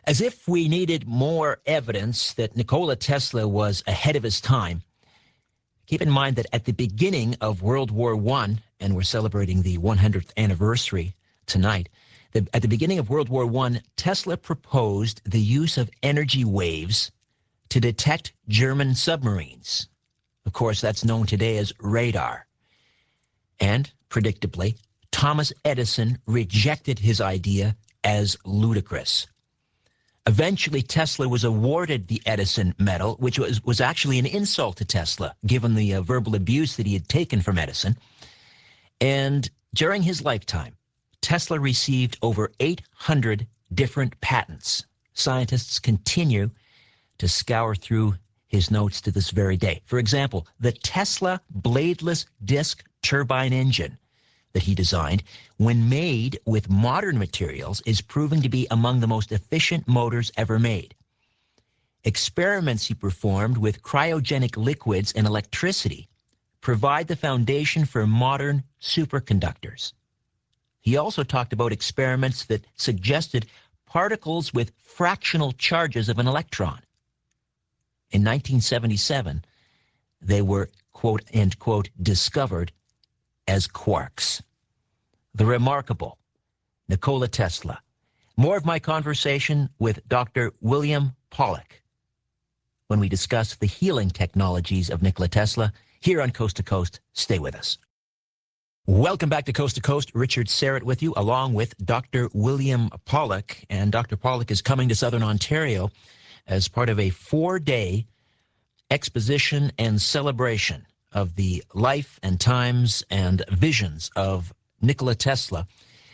As if we needed more evidence that Nikola Tesla was ahead of his time, keep in mind that at the beginning of World War I, and we're celebrating the 100th anniversary tonight, at the beginning of World War I, Tesla proposed the use of energy waves to detect German submarines. Of course, that's known today as radar. And, predictably, Thomas Edison rejected his idea as ludicrous. Eventually, Tesla was awarded the Edison Medal, which was actually an insult to Tesla, given the verbal abuse that he had taken from Edison. And during his lifetime, Tesla received over 800 different patents. Scientists continue to scour through his notes to this very day. For example, the Tesla bladeless disc turbine engine that he designed, when made with modern materials, is proving to be among the most efficient motors ever made. Experiments he performed with cryogenic liquids and electricity provide the foundation for modern superconductors. He also talked about experiments that suggested particles with fractional charges of an electron. In 1977, they were, quote, end quote, discovered as quarks. The remarkable Nikola Tesla. More of my conversation with Dr. William Pollack when we discuss the healing technologies of Nikola Tesla here on Coast to Coast. Stay with us. Welcome back to Coast. Richard Serrett with you, along with Dr. William Pollack. And Dr. Pollack is coming to Southern Ontario as part of a 4-day exposition and celebration of the life and times and visions of Nikola Tesla.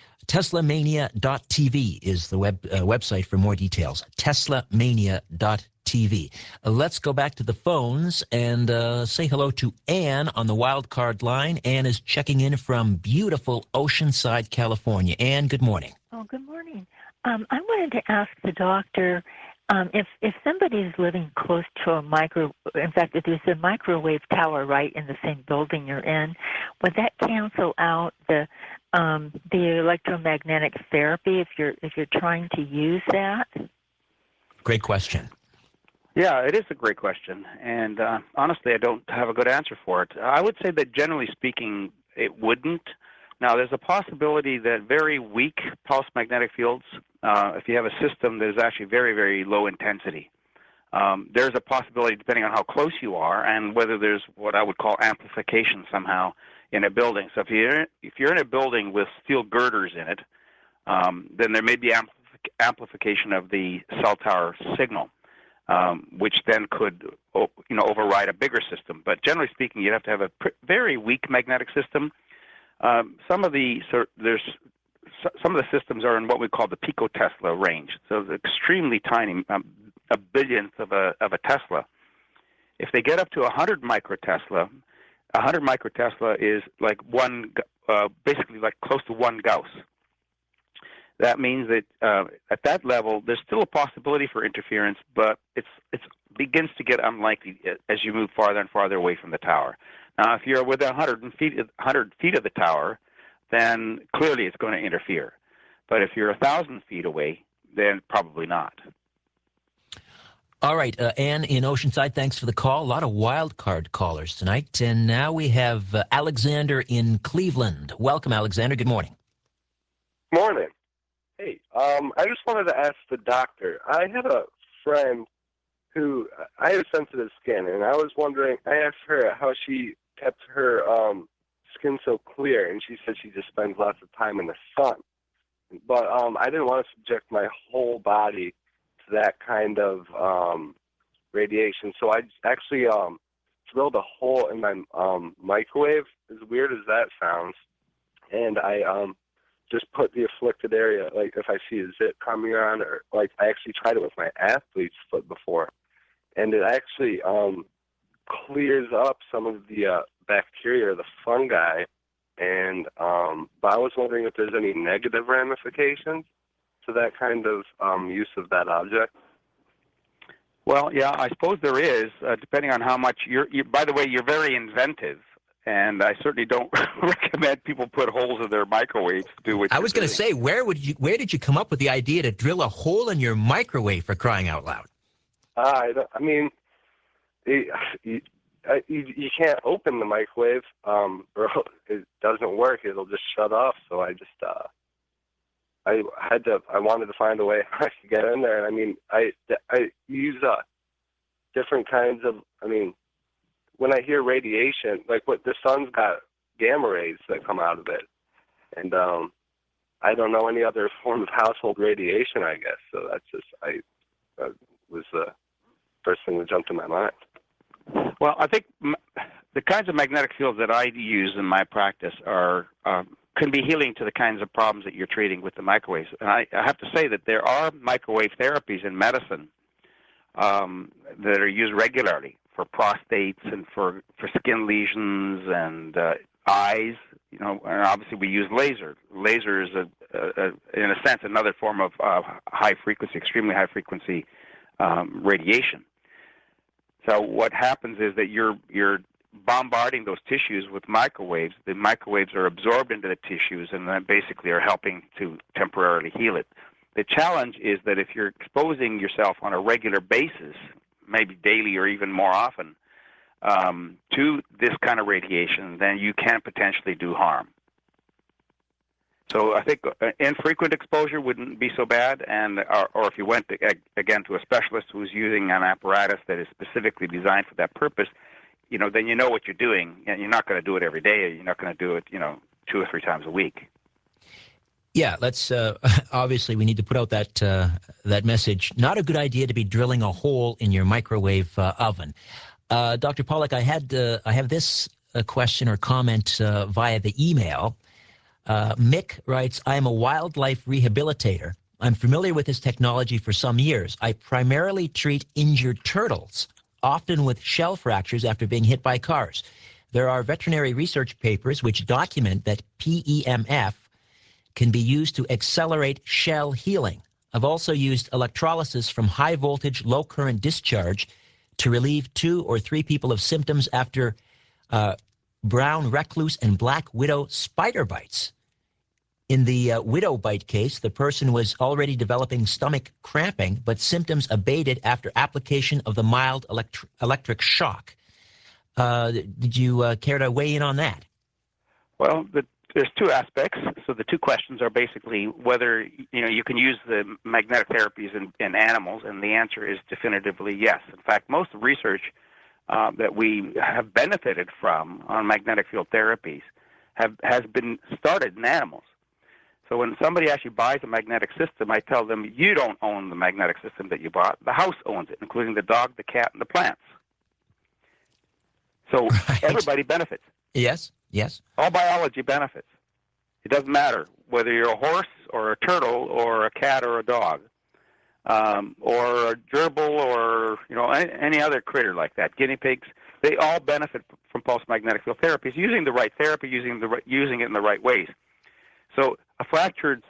TeslaMania.tv is the website for more details. TeslaMania.tv. Let's go back to the phones and say hello to Anne on the wild card line. Anne is checking in from beautiful Oceanside, California. Anne, good morning. Oh, good morning. I wanted to ask the doctor, if somebody is living close to in fact, if there's a microwave tower right in the same building you're in, would that cancel out the electromagnetic therapy if you're trying to use that? Great question. Yeah, it is a great question, and honestly, I don't have a good answer for it. I would say that generally speaking, it wouldn't. Now, there's a possibility that very weak pulse magnetic fields, if you have a system that is actually very, very low intensity, there's a possibility, depending on how close you are and whether there's what I would call amplification somehow in a building. So if you're in a building with steel girders in it, then there may be amplification of the cell tower signal, which then could override a bigger system. But generally speaking, you'd have to have a very weak magnetic system. Some of the systems are in what we call the picotesla range, so it's extremely tiny, a billionth of a Tesla. If they get up to 100 microtesla, 100 microtesla is like basically like close to 1 Gauss. That means that at that level, there's still a possibility for interference, but it begins to get unlikely as you move farther and farther away from the tower. Now, if you're within 100 feet of the tower, then clearly it's going to interfere. But if you're 1,000 feet away, then probably not. All right, Anne in Oceanside, thanks for the call. A lot of wild card callers tonight. And now we have Alexander in Cleveland. Welcome, Alexander. Good morning. Morning. Hey, I just wanted to ask the doctor. I had a friend who, I have sensitive skin, and I was wondering, I asked her how she kept her skin so clear, and she said she just spends lots of time in the sun. But I didn't want to subject my whole body to that kind of radiation, so I actually drilled a hole in my microwave, as weird as that sounds, and I just put the afflicted area, like if I see a zit coming on, or like I actually tried it with my athlete's foot before, and it actually clears up some of the bacteria or the fungi, and but I was wondering if there's any negative ramifications to that kind of use of that object. Well, yeah, I suppose there is, depending on how much by the way, you're very inventive. and I certainly don't recommend people put holes in their microwaves to do what I was going to say, where did you come up with the idea to drill a hole in your microwave, for crying out loud? You can't open the microwave, or it doesn't work. It'll just shut off. So I just, I wanted to find a way I could get in there. And I use different kinds of, when I hear radiation, like what the sun's got gamma rays that come out of it. And I don't know any other form of household radiation, I guess. So that's just, was the first thing that jumped to my mind. Well, I think the kinds of magnetic fields that I use in my practice can be healing to the kinds of problems that you're treating with the microwaves. And I have to say that there are microwave therapies in medicine that are used regularly for prostates and for skin lesions and eyes. And obviously we use laser. Laser is, in a sense, another form of high frequency, extremely high frequency radiation. So what happens is that you're bombarding those tissues with microwaves. The microwaves are absorbed into the tissues and then basically are helping to temporarily heal it. The challenge is that if you're exposing yourself on a regular basis, maybe daily or even more often, to this kind of radiation, then you can potentially do harm. So I think infrequent exposure wouldn't be so bad, or if you went again to a specialist who's using an apparatus that is specifically designed for that purpose, then you know what you're doing, and you're not going to do it every day. Or you're not going to do it, 2 or 3 times a week. Yeah, let's obviously we need to put out that message. Not a good idea to be drilling a hole in your microwave oven. Dr. Pollack, I have this question or comment via the email. Mick writes, I am a wildlife rehabilitator. I'm familiar with this technology for some years. I primarily treat injured turtles, often with shell fractures after being hit by cars. There are veterinary research papers which document that PEMF can be used to accelerate shell healing. I've also used electrolysis from high voltage, low current discharge to relieve 2 or 3 people of symptoms after brown recluse and black widow spider bites. In the widow bite case, the person was already developing stomach cramping, but symptoms abated after application of the mild electric shock. Did you care to weigh in on that? Well, there's 2 aspects. So the 2 questions are basically whether you can use the magnetic therapies in animals, and the answer is definitively yes. In fact, most of the research that we have benefited from on magnetic field therapies has been started in animals. So when somebody actually buys a magnetic system, I tell them, you don't own the magnetic system that you bought. The house owns it, including the dog, the cat, and the plants. So everybody benefits. Yes, yes. All biology benefits. It doesn't matter whether you're a horse or a turtle or a cat or a dog, or a gerbil or any other critter like that, guinea pigs. They all benefit from pulse magnetic field therapies, using the right therapy, using it in the right ways. So a fractured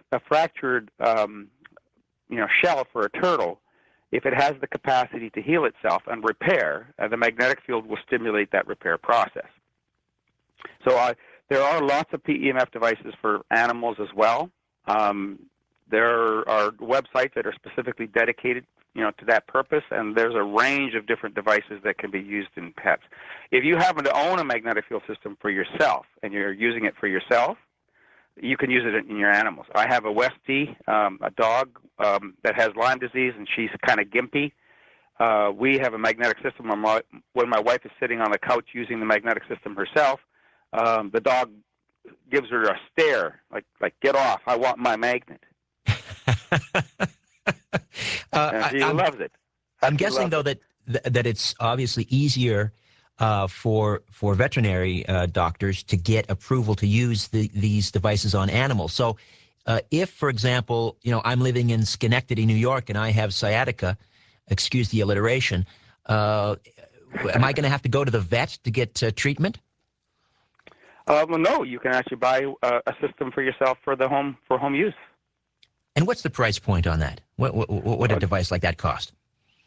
shell for a turtle, if it has the capacity to heal itself and repair, the magnetic field will stimulate that repair process. So there are lots of PEMF devices for animals as well. There are websites that are specifically dedicated, to that purpose, and there's a range of different devices that can be used in pets. If you happen to own a magnetic field system for yourself and you're using it for yourself, you can use it in your animals. I have a Westie, a dog that has Lyme disease, and she's kind of gimpy. We have a magnetic system. When my wife is sitting on the couch using the magnetic system herself, the dog gives her a stare, like get off, I want my magnet. And she loves it. I'm guessing, though, that it's obviously easier for veterinary doctors to get approval to use these devices on animals. So if, for example, I'm living in Schenectady, New York, and I have sciatica, excuse the alliteration, am I going to have to go to the vet to get treatment? Well, no. You can actually buy a system for yourself for home use. And what's the price point on that? What would a device like that cost?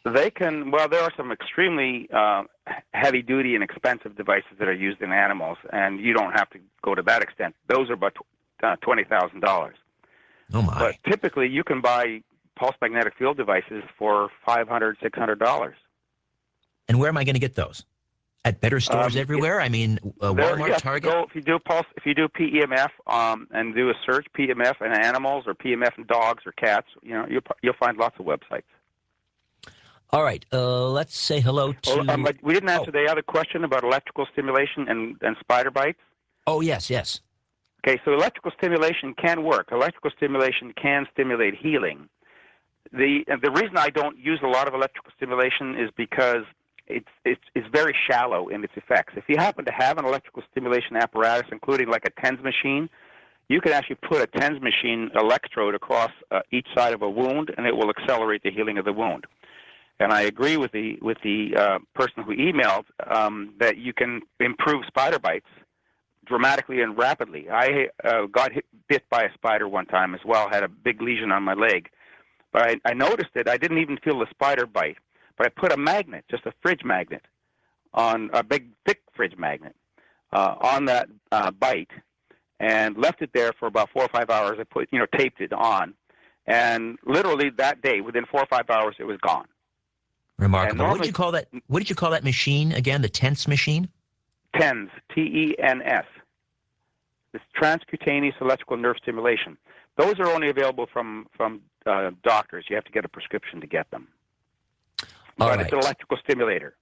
They can, well, there are some extremely heavy-duty and expensive devices that are used in animals, and you don't have to go to that extent. Those are about $20,000. Oh, my. But typically, you can buy pulse magnetic field devices for $500, $600. And where am I going to get those? At better stores everywhere? I mean, Walmart, yes, Target? if you do PEMF and do a search, PEMF in animals or PEMF in dogs or cats, you'll find lots of websites. All right, let's say hello to... we didn't answer the other question about electrical stimulation and spider bites. Oh, yes. Okay, so electrical stimulation can work. Electrical stimulation can stimulate healing. The reason I don't use a lot of electrical stimulation is because it's very shallow in its effects. If you happen to have an electrical stimulation apparatus, including like a TENS machine, you can actually put a TENS machine electrode across each side of a wound, and it will accelerate the healing of the wound. And I agree with the person who emailed that you can improve spider bites dramatically and rapidly. I got bit by a spider one time as well, had a big lesion on my leg. But I noticed it. I didn't even feel the spider bite. But I put a magnet, just a fridge magnet, on a big, thick fridge magnet on that bite and left it there for about 4 or 5 hours. I taped it on. And literally that day, within 4 or 5 hours, it was gone. Remarkable. What did you call that? What did you call that machine again? The TENS machine? TENS, TENS. It's transcutaneous electrical nerve stimulation. Those are only available from doctors. You have to get a prescription to get them. But it's an electrical stimulator.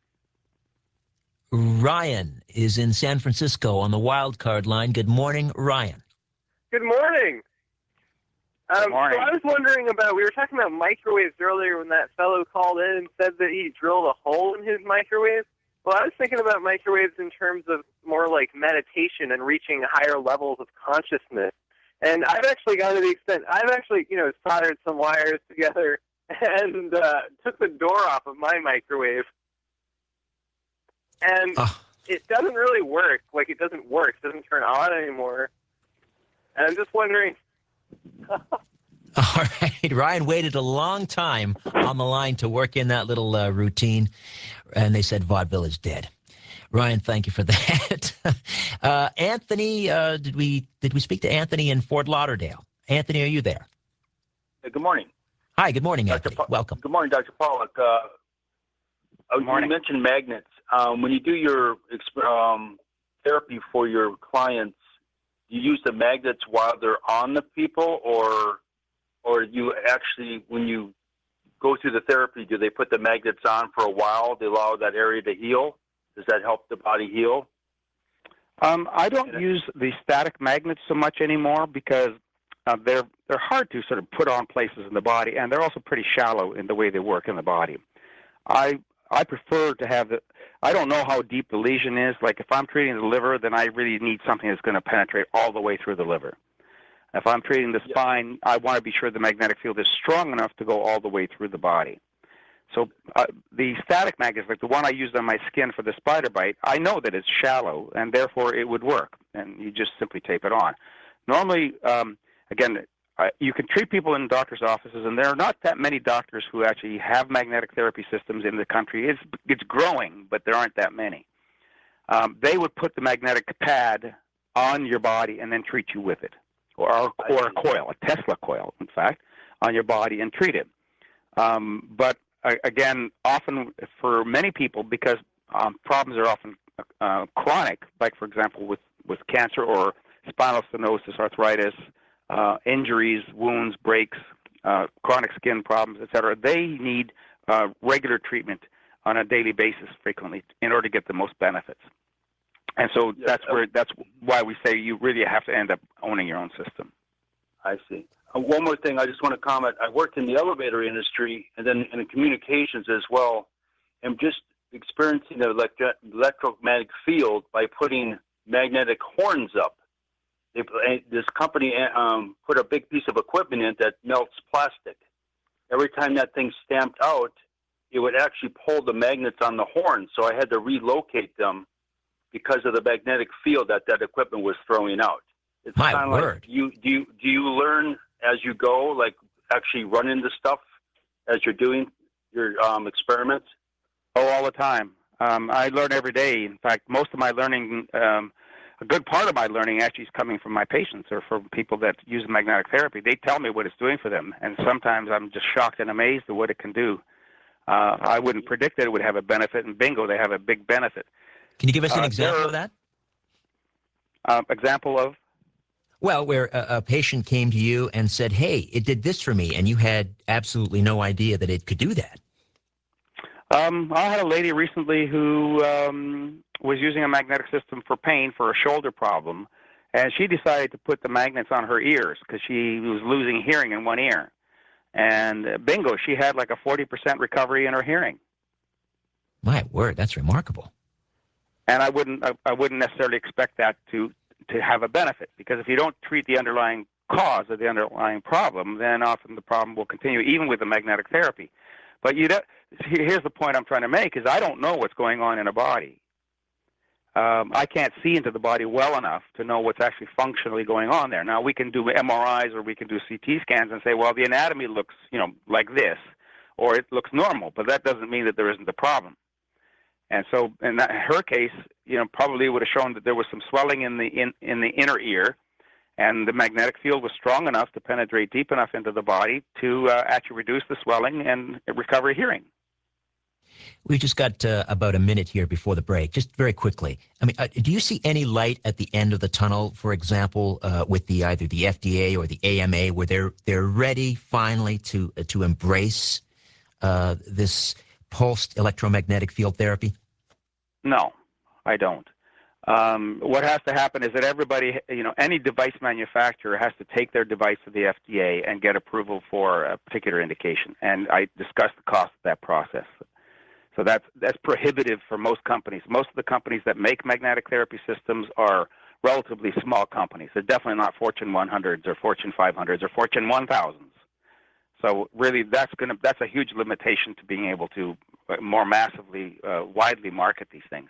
Ryan is in San Francisco on the wild card line. Good morning, Ryan. Good morning. Good morning. So I was wondering we were talking about microwaves earlier when that fellow called in and said that he drilled a hole in his microwave. Well, I was thinking about microwaves in terms of more like meditation and reaching higher levels of consciousness. And I've actually gone to the extent, soldered some wires together and took the door off of my microwave. And it doesn't really work. Like, it doesn't work. It doesn't turn on anymore. And I'm just wondering... All right. Ryan waited a long time on the line to work in that little routine, and they said vaudeville is dead. Ryan, thank you for that. Anthony, did we speak to Anthony in Fort Lauderdale? Anthony, are you there? Good morning. Hi, good morning, Anthony. Welcome. Good morning, Dr. Pollack. You mentioned magnets. When you do your therapy for your clients, you use the magnets while they're on the people, or you actually, when you go through the therapy, do they put the magnets on for a while? They allow that area to heal? Does that help the body heal? I don't use the static magnets so much anymore because they're hard to sort of put on places in the body, and they're also pretty shallow in the way they work in the body. I prefer to have I don't know how deep the lesion is. Like if I'm treating the liver, then I really need something that's going to penetrate all the way through the liver. If I'm treating the spine, I want to be sure the magnetic field is strong enough to go all the way through the body. So the static magnets, like the one I used on my skin for the spider bite, I know that it's shallow, and therefore it would work, and you just simply tape it on. Normally, you can treat people in doctors' offices, and there are not that many doctors who actually have magnetic therapy systems in the country. It's growing, but there aren't that many. They would put the magnetic pad on your body and then treat you with it, or a coil, a Tesla coil, in fact, on your body and treat it. But again, often for many people, because problems are often chronic, like for example with cancer or spinal stenosis, arthritis, injuries, wounds, breaks, chronic skin problems, etc. They need regular treatment on a daily basis frequently in order to get the most benefits. And so that's why we say you really have to end up owning your own system. I see. One more thing, I just want to comment. I worked in the elevator industry and then in communications as well, and just experiencing the electromagnetic field by putting magnetic horns up. This company put a big piece of equipment in that melts plastic. Every time that thing stamped out, it would actually pull the magnets on the horns, so I had to relocate them because of the magnetic field that equipment was throwing out. It's My kind of word. like do you learn as you go, like actually run into stuff as you're doing your experiments? Oh, all the time. I learn every day. In fact, most of my learning, a good part of my learning actually is coming from my patients or from people that use magnetic therapy. They tell me what it's doing for them, and sometimes I'm just shocked and amazed at what it can do. I wouldn't predict that it would have a benefit, and bingo, they have a big benefit. Can you give us an example of that? Example of? Well, where a patient came to you and said, hey, it did this for me, and you had absolutely no idea that it could do that. I had a lady recently who was using a magnetic system for pain for a shoulder problem, and she decided to put the magnets on her ears because she was losing hearing in one ear. And bingo, she had like a 40% recovery in her hearing. My word, that's remarkable. And I wouldn't necessarily expect that to have a benefit, because if you don't treat the underlying cause of the underlying problem, then often the problem will continue, even with the magnetic therapy. But here's the point I'm trying to make, is I don't know what's going on in a body. I can't see into the body well enough to know what's actually functionally going on there. Now, we can do MRIs or we can do CT scans and say, well, the anatomy looks, like this, or it looks normal, but that doesn't mean that there isn't a problem. And so in her case, probably would have shown that there was some swelling in the inner ear, and the magnetic field was strong enough to penetrate deep enough into the body to actually reduce the swelling and recover hearing. We've just got about a minute here before the break. Just very quickly, I mean, do you see any light at the end of the tunnel, for example, with either the FDA or the AMA, where they're ready finally to embrace this pulsed electromagnetic field therapy? No, I don't. What has to happen is that everybody, any device manufacturer has to take their device to the FDA and get approval for a particular indication. And I discussed the cost of that process. So that's prohibitive for most companies. Most of the companies that make magnetic therapy systems are relatively small companies. They're definitely not Fortune 100s or Fortune 500s or Fortune 1000s. So really, that's a huge limitation to being able to more massively, widely market these things.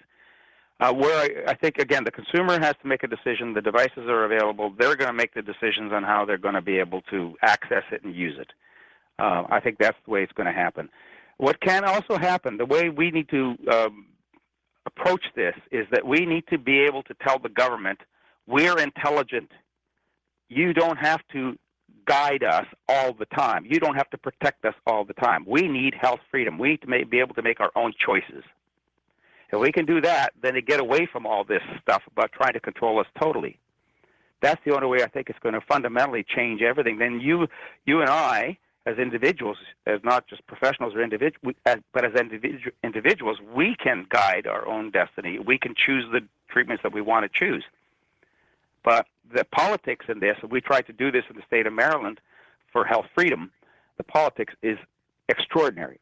Where I think, again, the consumer has to make a decision. The devices are available. They're going to make the decisions on how they're going to be able to access it and use it. I think that's the way it's going to happen. What can also happen, the way we need to approach this, is that we need to be able to tell the government, we're intelligent. You don't have to guide us all the time. You don't have to protect us all the time. We need health freedom. We need to be able to make our own choices. If we can do that, then they get away from all this stuff about trying to control us totally. That's the only way I think it's going to fundamentally change everything. Then you and I, as individuals, as not just professionals or but as individuals, we can guide our own destiny. We can choose the treatments that we want to choose. But the politics in this, and we tried to do this in the state of Maryland for health freedom, the politics is extraordinary.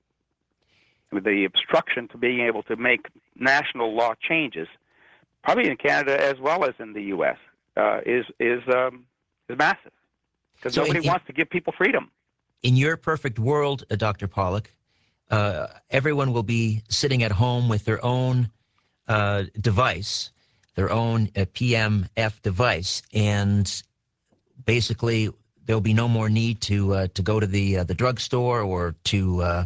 The obstruction to being able to make national law changes, probably in Canada as well as in the U.S., is massive, because nobody wants to give people freedom. In your perfect world, Dr. Pollack, everyone will be sitting at home with their own device, their own PMF device, and basically there'll be no more need to go to the drugstore or to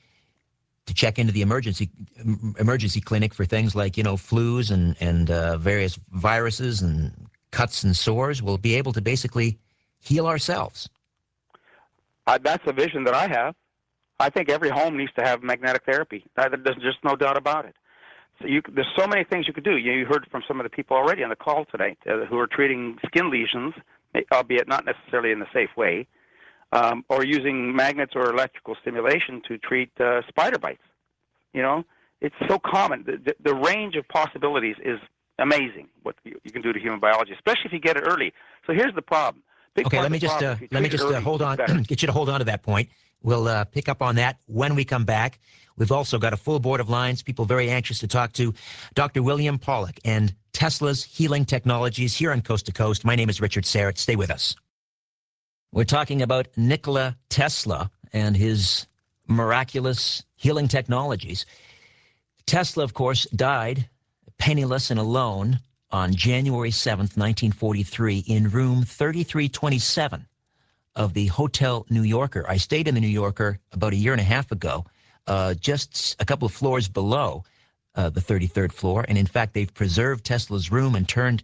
check into the emergency clinic for things like flus and various viruses and cuts and sores. We'll be able to basically heal ourselves. That's a vision that I have. I think every home needs to have magnetic therapy. There's just no doubt about it. So there's so many things you could do. You heard from some of the people already on the call today who are treating skin lesions, albeit not necessarily in the safe way, or using magnets or electrical stimulation to treat spider bites. It's so common. The range of possibilities is amazing, what you can do to human biology, especially if you get it early. So here's the problem. Okay, let me just hold on, get you to hold on to that point. We'll pick up on that when we come back. We've also got a full board of lines, people very anxious to talk to Dr. William Pollack and Tesla's Healing Technologies here on Coast to Coast. My name is Richard Serrett. Stay with us. We're talking about Nikola Tesla and his miraculous healing technologies. Tesla, of course, died penniless and alone on January 7th, 1943, in room 3327 of the Hotel New Yorker. I stayed in the New Yorker about a year and a half ago, just a couple of floors below the 33rd floor. And in fact, they've preserved Tesla's room and turned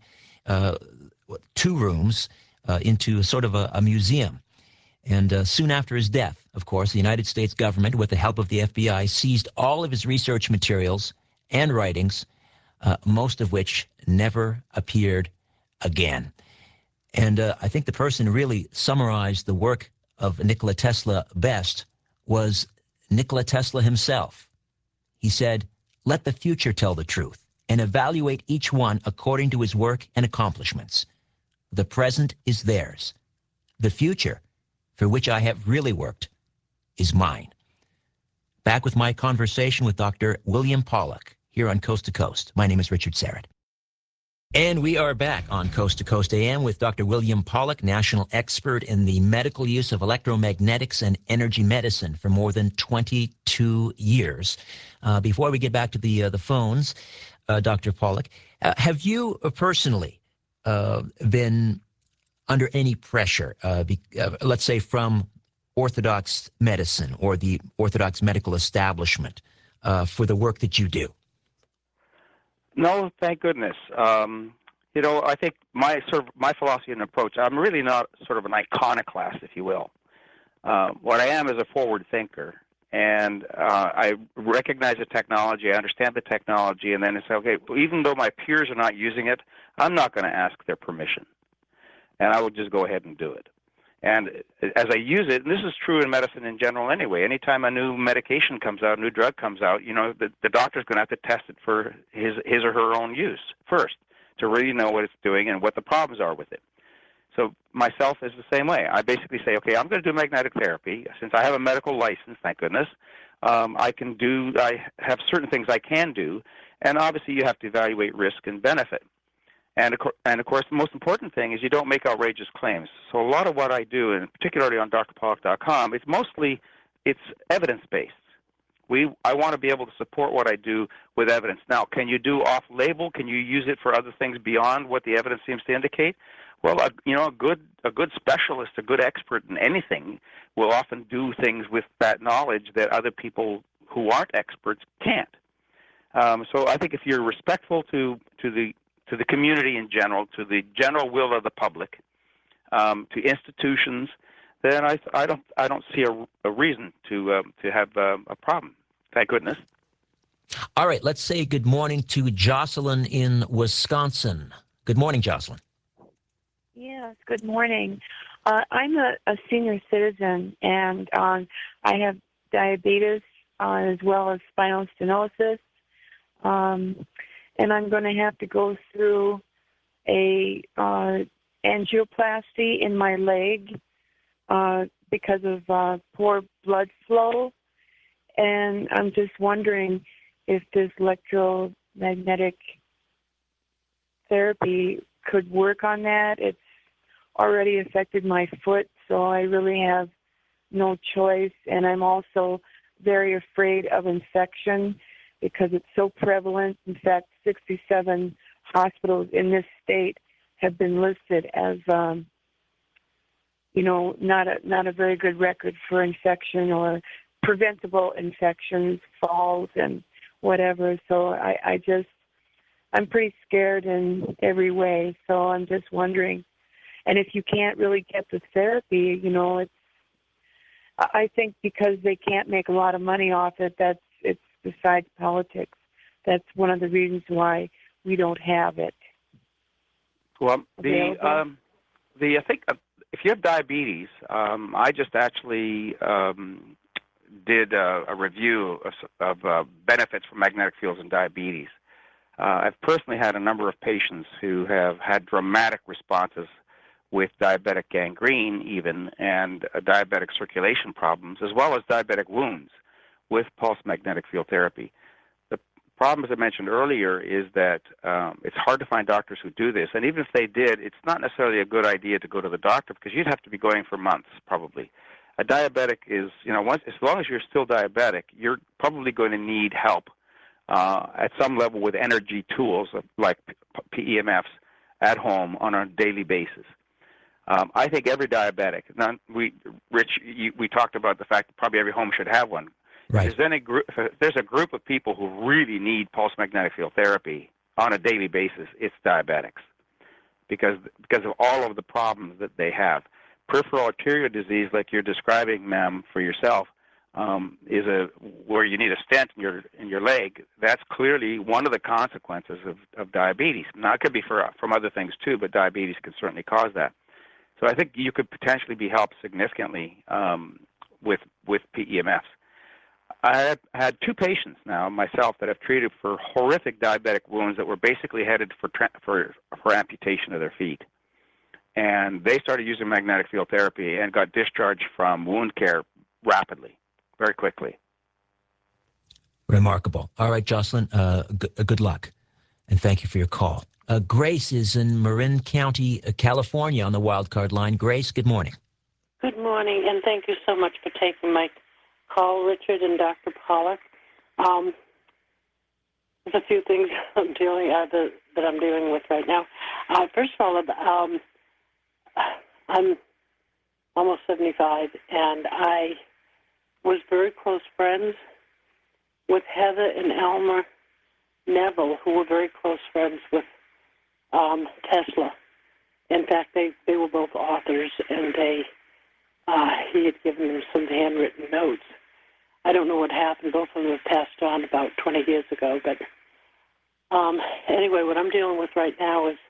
2 rooms into sort of a museum. And soon after his death, of course, the United States government, with the help of the FBI, seized all of his research materials and writings, most of which never appeared again. And I think the person who really summarized the work of Nikola Tesla best was Nikola Tesla himself. He said, "Let the future tell the truth and evaluate each one according to his work and accomplishments. The present is theirs. The future, for which I have really worked, is mine." Back with my conversation with Dr. William Pollack here on Coast to Coast. My name is Richard Syrett. And we are back on Coast to Coast AM with Dr. William Pollack, national expert in the medical use of electromagnetics and energy medicine for more than 22 years. Before we get back to the phones, Dr. Pollack, have you personally been under any pressure, let's say from Orthodox medicine or the Orthodox medical establishment for the work that you do? No, thank goodness. I think my philosophy and approach, I'm really not sort of an iconoclast, if you will. What I am is a forward thinker. And I recognize the technology, I understand the technology, and then I say, okay, even though my peers are not using it, I'm not going to ask their permission. And I will just go ahead and do it. And as I use it, and this is true in medicine in general anyway, anytime a new medication comes out, a new drug comes out, the doctor's going to have to test it for his or her own use first to really know what it's doing and what the problems are with it. So myself is the same way. I basically say, okay, I'm going to do magnetic therapy. Since I have a medical license, thank goodness, I have certain things I can do, and obviously you have to evaluate risk and benefit. And of course, the most important thing is you don't make outrageous claims. So a lot of what I do, and particularly on drpollack.com, it's evidence-based. I want to be able to support what I do with evidence. Now, can you do off-label? Can you use it for other things beyond what the evidence seems to indicate? Well, a good specialist, a good expert in anything, will often do things with that knowledge that other people who aren't experts can't. So I think if you're respectful to the community in general, to the general will of the public, to institutions, then I don't see a reason to have a problem. Thank goodness. All right, let's say good morning to Jocelyn in Wisconsin. Good morning, Jocelyn. Yes, good morning. I'm a senior citizen, and I have diabetes as well as spinal stenosis. And I'm going to have to go through a angioplasty in my leg because of poor blood flow. And I'm just wondering if this electromagnetic therapy could work on that. It's already affected my foot, so I really have no choice. And I'm also very afraid of infection because it's so prevalent. In fact, 67 hospitals in this state have been listed as, not a very good record for infection or preventable infections, falls, and whatever. So I'm pretty scared in every way. So I'm just wondering, and if you can't really get the therapy, I think because they can't make a lot of money off it, it's besides politics. That's one of the reasons why we don't have it. Well, I think if you have diabetes, I just actually did a review of benefits from magnetic fields in diabetes. I've personally had a number of patients who have had dramatic responses with diabetic gangrene even, and diabetic circulation problems, as well as diabetic wounds with pulse magnetic field therapy. The problem, as I mentioned earlier, is that it's hard to find doctors who do this, and even if they did, it's not necessarily a good idea to go to the doctor because you'd have to be going for months probably. A diabetic is, as long as you're still diabetic, you're probably going to need help at some level with energy tools like PEMFs at home on a daily basis. I think every diabetic. We talked about the fact that probably every home should have one. Right. If there's a group of people who really need pulse magnetic field therapy on a daily basis, it's diabetics, because of all of the problems that they have. Peripheral arterial disease, like you're describing, ma'am, for yourself, is where you need a stent in your leg. That's clearly one of the consequences of diabetes. Now, it could be from other things too, but diabetes can certainly cause that. So I think you could potentially be helped significantly with PEMFs. I have had 2 patients now myself that I've treated for horrific diabetic wounds that were basically headed for amputation of their feet. And they started using magnetic field therapy and got discharged from wound care rapidly, very quickly. Remarkable. All right, Jocelyn, good luck, and thank you for your call. Grace is in Marin County, California, on the wildcard line. Grace, good morning. Good morning, and thank you so much for taking my call, Richard and Dr. Pollack. There's a few things that I'm dealing with right now. First of all, I'm almost 75, and I was very close friends with Heather and Elmer Neville, who were very close friends with Tesla. In fact, they were both authors, and he had given them some handwritten notes. I don't know what happened. Both of them have passed on about 20 years ago. But anyway, what I'm dealing with right now is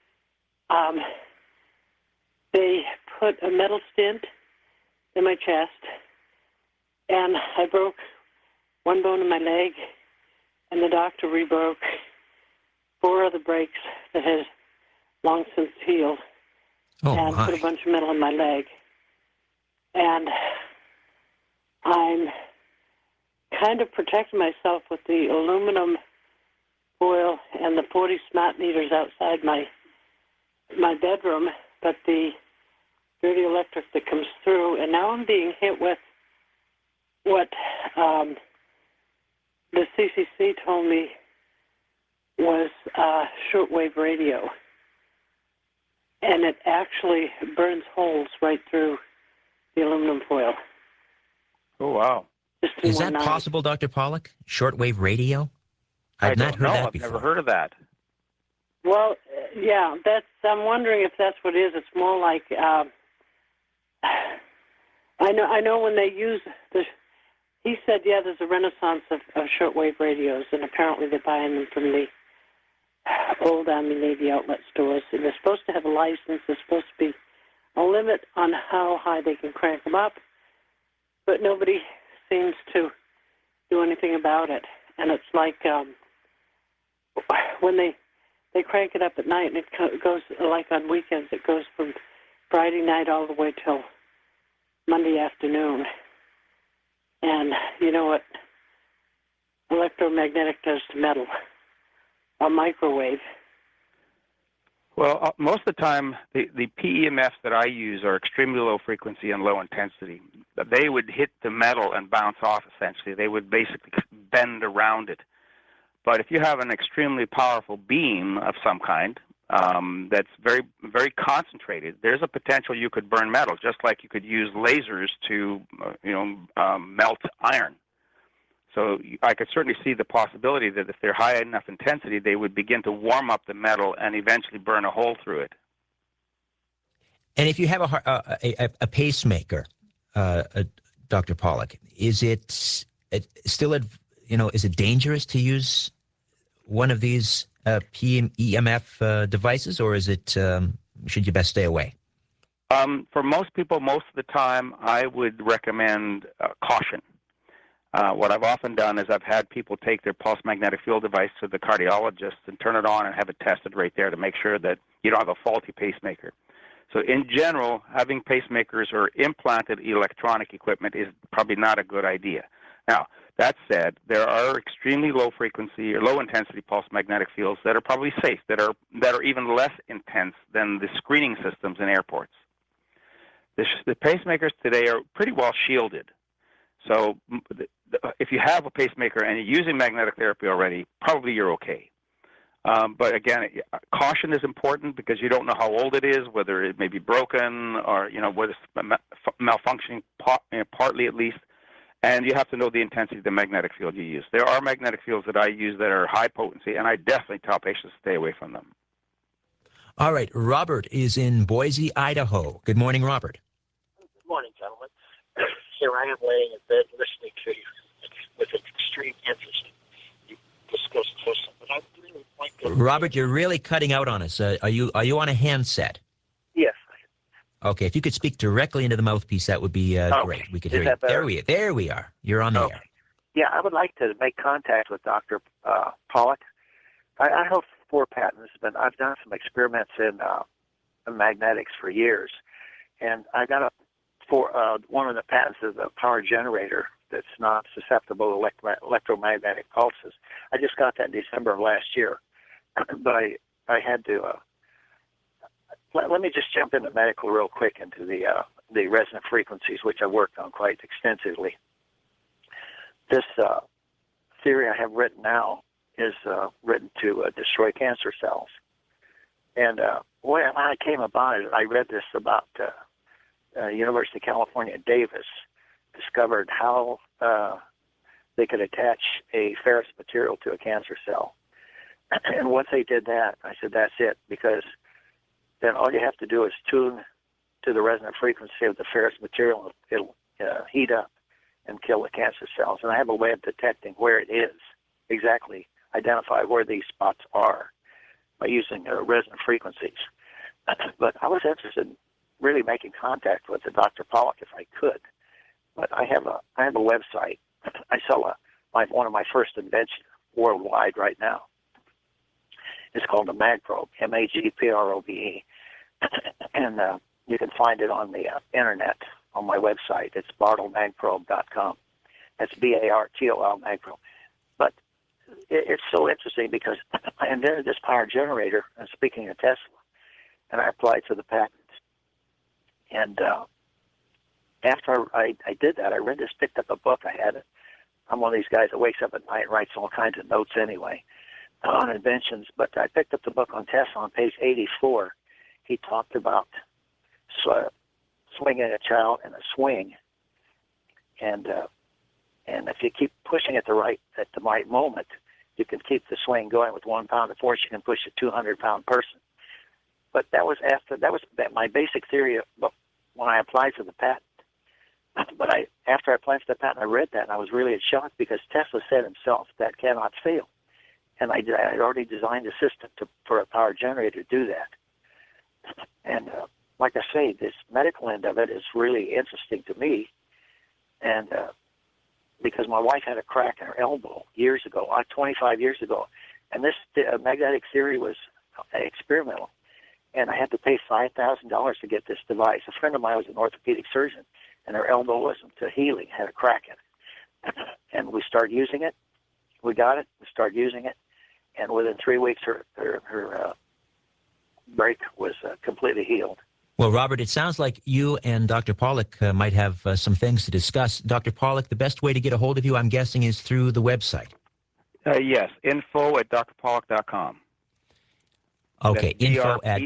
they put a metal stent in my chest, and I broke one bone in my leg, and the doctor rebroke 4 other breaks that had long since healed, and put a bunch of metal in my leg. And I'm kind of protecting myself with the aluminum foil and the 40 smart meters outside my bedroom, but the dirty electric that comes through, and now I'm being hit with what the CCC told me was shortwave radio, and it actually burns holes right through the aluminum foil. Oh, wow. Is that possible, Dr. Pollack? Shortwave radio? I've not heard that before. I've never heard of that. Well, yeah, I'm wondering if that's what it is. It's more like I know when they use he said, yeah, there's a renaissance of shortwave radios, and apparently they're buying them from the old Army Navy outlet stores, and they're supposed to have a license. There's supposed to be a limit on how high they can crank them up, but nobody seems to do anything about it. And it's like when they crank it up at night, and it goes, like on weekends, it goes from Friday night all the way till Monday afternoon. And you know what electromagnetic does to metal? A microwave. Well, most of the time, the PEMFs that I use are extremely low frequency and low intensity. They would hit the metal and bounce off, essentially. They would basically bend around it. But if you have an extremely powerful beam of some kind that's very, very concentrated, there's a potential you could burn metal, just like you could use lasers to, melt iron. So I could certainly see the possibility that if they're high enough intensity, they would begin to warm up the metal and eventually burn a hole through it. And if you have a pacemaker, Dr. Pollack, is it still, is it dangerous to use one of these PEMF devices, or is it should you best stay away? For most people, most of the time, I would recommend caution. What I've often done is I've had people take their pulse magnetic field device to the cardiologist and turn it on and have it tested right there to make sure that you don't have a faulty pacemaker. So in general, having pacemakers or implanted electronic equipment is probably not a good idea. Now, that said, there are extremely low frequency or low intensity pulse magnetic fields that are probably safe, that are even less intense than the screening systems in airports. The pacemakers today are pretty well shielded. So if you have a pacemaker and you're using magnetic therapy already, probably you're okay. But again, caution is important because you don't know how old it is, whether it may be broken or whether it's malfunctioning partly at least. And you have to know the intensity of the magnetic field you use. There are magnetic fields that I use that are high potency, and I definitely tell patients to stay away from them. All right, Robert is in Boise, Idaho. Good morning, Robert. Good morning, gentlemen. Here I am laying in bed listening to you with extreme interest. You discussed this, but I really point to... Robert, you're really cutting out on us. Are you on a handset? Yes. Okay, if you could speak directly into the mouthpiece, that would be great. We could hear you. There we are. You're on the air. Yeah, I would like to make contact with Dr. Pollack. I hold 4 patents, but I've done some experiments in magnetics for years, and I got one of the patents is a power generator that's not susceptible to electromagnetic pulses. I just got that in December of last year, but I had to. Let me just jump into medical real quick into the resonant frequencies, which I worked on quite extensively. This theory I have written now is written to destroy cancer cells. And when I came about it, I read this about University of California, Davis discovered how they could attach a ferrous material to a cancer cell. And once they did that, I said, that's it, because then all you have to do is tune to the resonant frequency of the ferrous material. It'll heat up and kill the cancer cells. And I have a way of detecting where it is, exactly identify where these spots are by using resonant frequencies. But I was interested in really making contact with Dr. Pollack if I could. But I have a website. I sell one of my first inventions worldwide right now. It's called the MagProbe, MAGPROBE. And you can find it on the internet on my website. It's bartolmagprobe.com. That's BARTOL MagProbe. But it's so interesting because I invented this power generator, and speaking of Tesla, and I applied for the patent. And after I did that, I picked up a book. I'm one of these guys that wakes up at night and writes all kinds of notes anyway on inventions. But I picked up the book on Tesla on page 84. He talked about swinging a child in a swing, and if you keep pushing at the right moment, you can keep the swing going with 1 pound of force. You can push a 200-pound person. But that was my basic theory when I applied for the patent. But after I applied for the patent, I read that, and I was really shocked because Tesla said himself that cannot fail. And I had already designed a system for a power generator to do that. And like I say, this medical end of it is really interesting to me. And because my wife had a crack in her elbow years ago, 25 years ago, and this magnetic theory was experimental. And I had to pay $5,000 to get this device. A friend of mine was an orthopedic surgeon, and her elbow wasn't healing, had a crack in it. And we started using it. We got it. We started using it. And within 3 weeks, her break was completely healed. Well, Robert, it sounds like you and Dr. Pollack might have some things to discuss. Dr. Pollack, the best way to get a hold of you, I'm guessing, is through the website. Yes, info@drpollock.com. Okay, That's info at...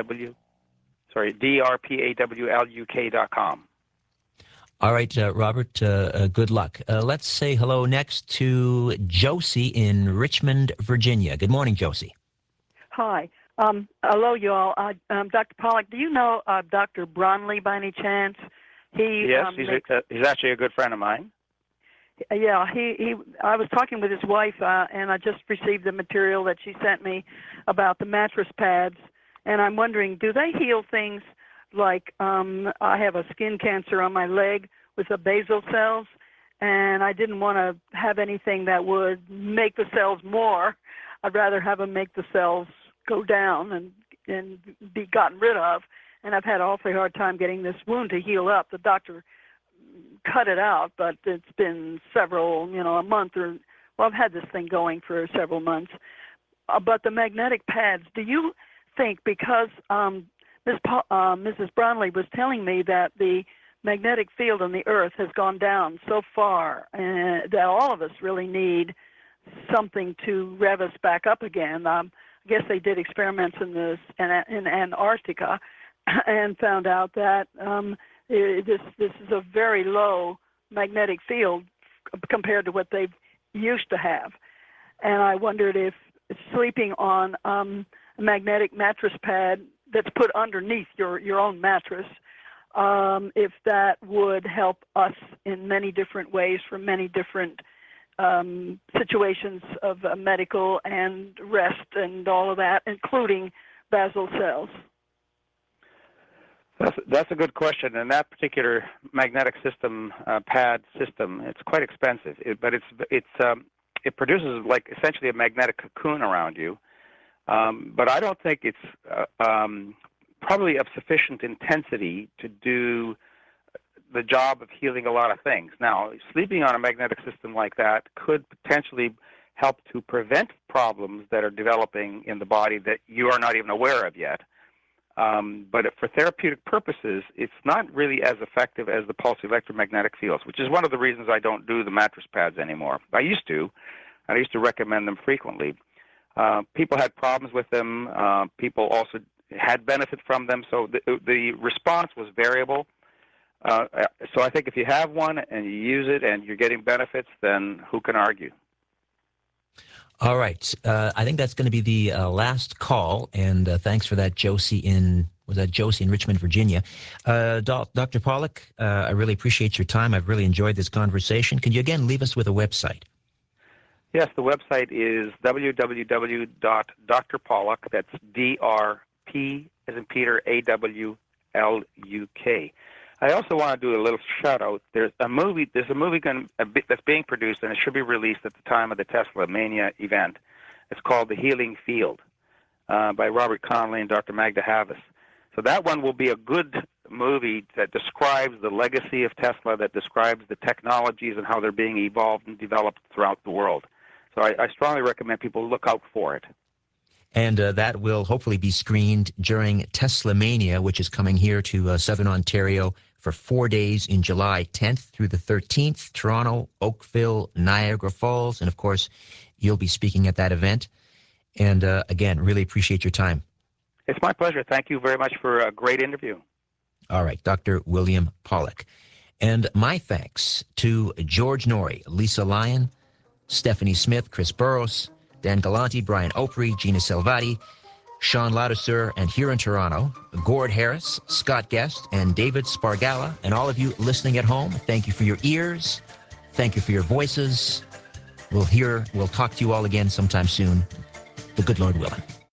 drpawluk.com. All right, Robert, good luck. Let's say hello next to Josie in Richmond, Virginia. Good morning, Josie. Hi. Hello, you all. Dr. Pollack, do you know Dr. Bronley by any chance? Yes, he's actually a good friend of mine. Yeah, I was talking with his wife, and I just received the material that she sent me about the mattress pads, and I'm wondering, do they heal things like I have a skin cancer on my leg with the basal cells, and I didn't want to have anything that would make the cells more. I'd rather have them make the cells go down and be gotten rid of. And I've had an awfully hard time getting this wound to heal up. The doctor cut it out, but it's been a month I've had this thing going for several months. But the magnetic pads, do you think, because Mrs. Bronley was telling me that the magnetic field on the earth has gone down so far that all of us really need something to rev us back up again. guess they did experiments in Antarctica, and found out that this is a very low magnetic field compared to what they used to have. And I wondered if sleeping on a magnetic mattress pad that's put underneath your own mattress, if that would help us in many different ways for many different situations of medical and rest and all of that, including basal cells. That's a good question, and that particular magnetic system, pad system, it's quite expensive, but it produces like essentially a magnetic cocoon around you. But I don't think it's probably of sufficient intensity to do the job of healing a lot of things. Now, sleeping on a magnetic system like that could potentially help to prevent problems that are developing in the body that you are not even aware of yet. But for therapeutic purposes, it's not really as effective as the pulse electromagnetic fields, which is one of the reasons I don't do the mattress pads anymore. I used to, and I used to recommend them frequently. People had problems with them. People also had benefit from them, so the response was variable. So I think if you have one and you use it and you're getting benefits, then who can argue? All right. I think that's going to be the last call, and thanks for that, Josie in Richmond, Virginia. Dr. Pollack, I really appreciate your time. I've really enjoyed this conversation. Can you again leave us with a website? Yes, the website is www.drpollack, that's D-R-P as in Peter, A-W-L-U-K. I also want to do a little shout-out. There's a movie that's being produced, and it should be released at the time of the Tesla Mania event. It's called The Healing Field by Robert Conley and Dr. Magda Havas. So that one will be a good movie that describes the legacy of Tesla, that describes the technologies and how they're being evolved and developed throughout the world. So I strongly recommend people look out for it. And that will hopefully be screened during Tesla Mania, which is coming here to Southern Ontario for 4 days in July 10th through the 13th, Toronto, Oakville, Niagara Falls, and of course, you'll be speaking at that event. And again, really appreciate your time. It's my pleasure. Thank you very much for a great interview. All right, Dr. William Pollack. And my thanks to George Norrie, Lisa Lyon, Stephanie Smith, Chris Burrows, Dan Galanti, Brian Opry, Gina Salvati, Sean Ladouceur, and here in Toronto, Gord Harris, Scott Guest, and David Spargala, and all of you listening at home, thank you for your ears. Thank you for your voices. We'll talk to you all again sometime soon. The good Lord willing.